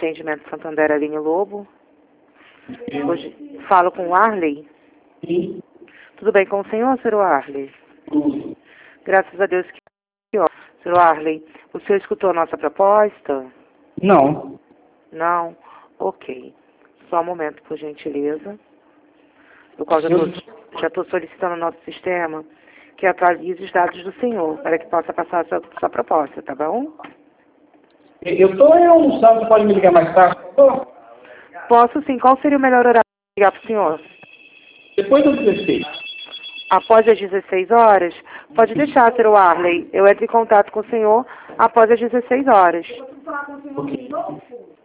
Atendimento Santander, Aline Lobo. Hoje falo com o Arley. Sim. Tudo bem com o senhor, Sr. Arley? Tudo. Graças a Deus que ó. Sr. Arley, o senhor escutou a nossa proposta? Não. Não? Ok. Só um momento, por gentileza. Do qual já estou solicitando ao nosso sistema que atualize os dados do senhor, para que possa passar a sua proposta, tá bom? Eu estou almoçando, você pode me ligar mais tarde, por favor? Posso sim. Qual seria o melhor horário para ligar para o senhor? Depois das 16. Após as 16 horas? Pode deixar, Sr. Arley. Eu entro em contato com o senhor após as 16 horas. Ok.